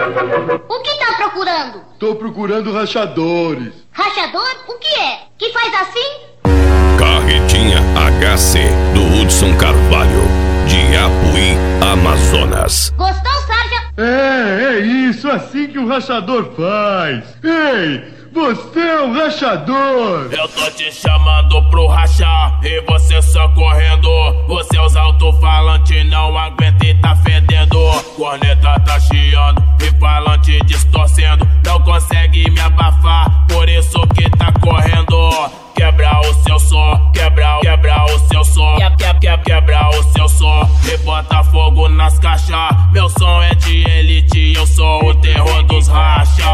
O que tá procurando? Tô procurando rachadores. Rachador? O que é? Que faz assim? Carretinha HC do Hudson Carvalho, de Apuí, Amazonas. Gostou, Sarja? É isso, assim que um rachador faz. Ei, você é um rachador. Eu tô te chamando pro rachar e você só correndo. Você usa alto-falante, não aguenta e tá fedendo. Corneta tá chiando e falante distorcendo. Não consegue me abafar, por isso que tá correndo. Quebra o seu som, quebra o seu som, quebra o seu som e bota fogo nas caixas. Meu som é de elite, eu sou o terror dos racha.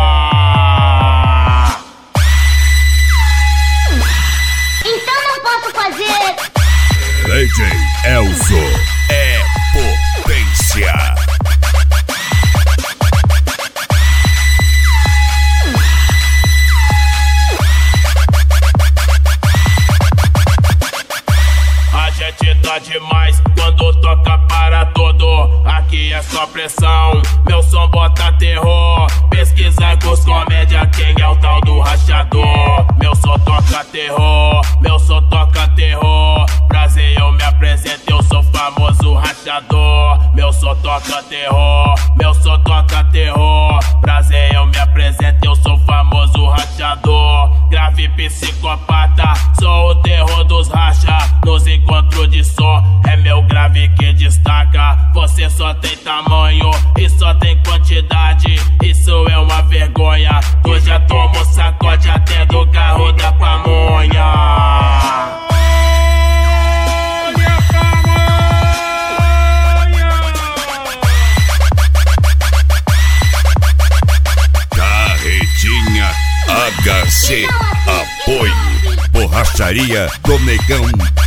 Então não posso fazer. DJ Elzo é potência. A gente tá demais quando toca para todo. Aqui é só pressão, meu som bota terror. Pesquisa com os comédia, quem é o tal do rachador. Meu som toca terror, meu som toca terror. Prazer, eu me apresento, eu sou famoso rachador. Meu som toca terror, meu som toca terror. Prazer, eu me apresento, eu sou famoso rachador. Grave psicopata, sou o terror dos racha. Nos encontros de som, é meu grave que destaca. Você só tem tamanho e só tem quantidade. Isso é uma vergonha. Tu já tomou sacode até do carro da pamonha. Carretinha HC, apoio, borracharia do Negão.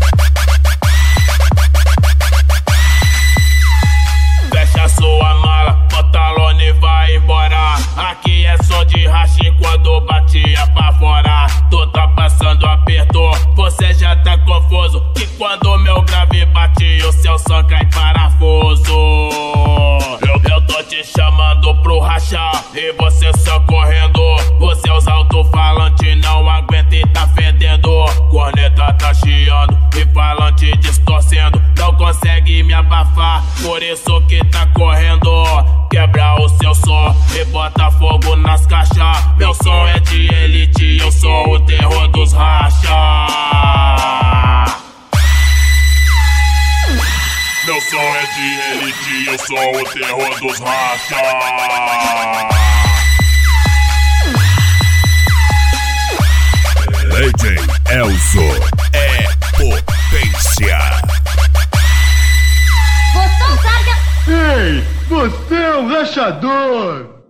Fecha sua mala, pantalone e vai embora. Aqui é som de racha quando batia pra fora. Tu tá passando aperto, você já tá confuso. Que quando meu grave bate, o seu som cai parafuso. Eu tô te chamando pro rachar e você só correndo. Você usa alto-falante, não aguenta e tá fedendo. Corneta tá chiando e falante distorcendo. Não consegue me abafar, por isso que tá correndo. Quebra o seu som e bota fogo nas caixas. Meu som é de elite, eu sou o terror dos racha. Meu som é de elite, eu sou o terror dos racha. DJ Elzo é potência. Gostou, Sarja? Ei, você é um rachador.